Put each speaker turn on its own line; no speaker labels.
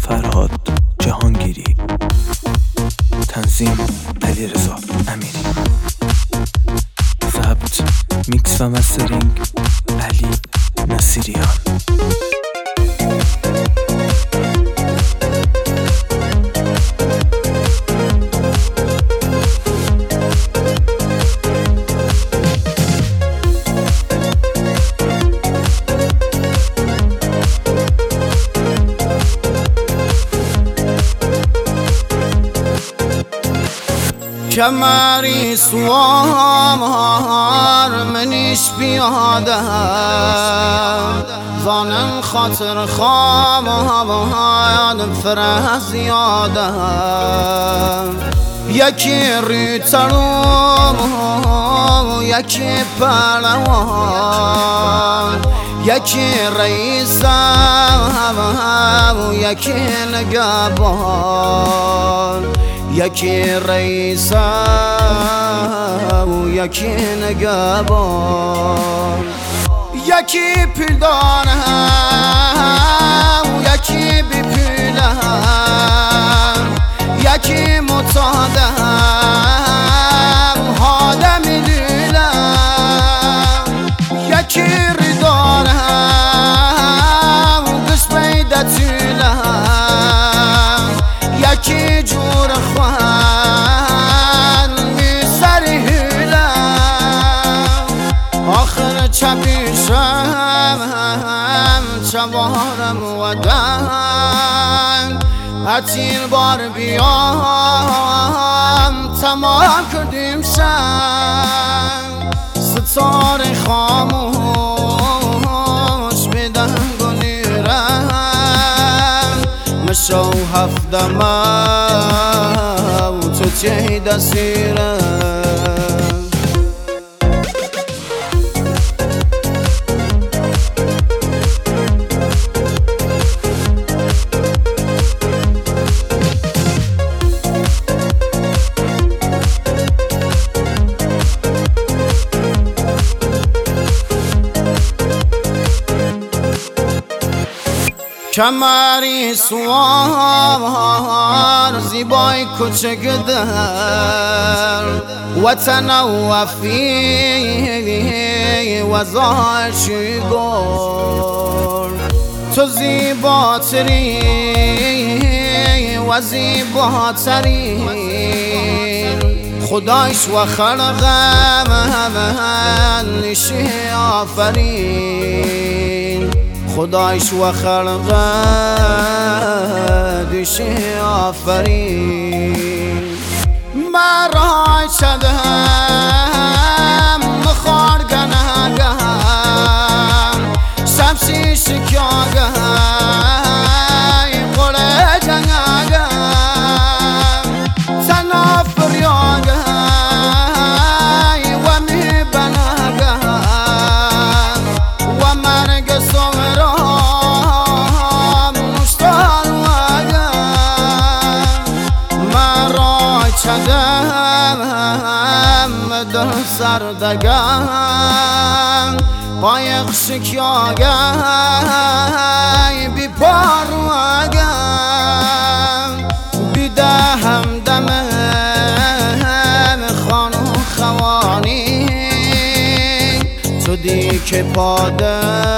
فرهاد جهانگیری، تنظیم علیرضا امیری، ضبط میکس و مسترینگ علی نصیریان.
کمری سوار منیش بیاده زانم خاطر خواب فره زیاده یکی ریترو یکی پهلوان یکی رئیسم یکی نگهبان یکی رئیسم یکی نگهبان یکی پیلدانم یکی بی پیلم یکی متادم هادمی لیلم یکی ریدانم دست بیدتیلم یکی جور خوان می سری هیلم آخر چپیشم چوارم ودن اتیل بار بیام تمام کردیم شم ستاره خاموش بدن گلیرم مشو هفته تو چه دستیرم کمری سوار زیبای کوچک در وطن وفی وزاشی گل تو زیباتری و زیباترین خدایش و خلقم نشی آفرین خدایش و خلقدش آفرین مرای چدهم مخار گناگهم شمسی شکاگهم قره جنگهم تنا فریاگهم و می بناگهم و مرگ صغرا در سردگم قایق شکیاگم بی پارواگم بیدهم دمم خانو خوانی تو دی که پاده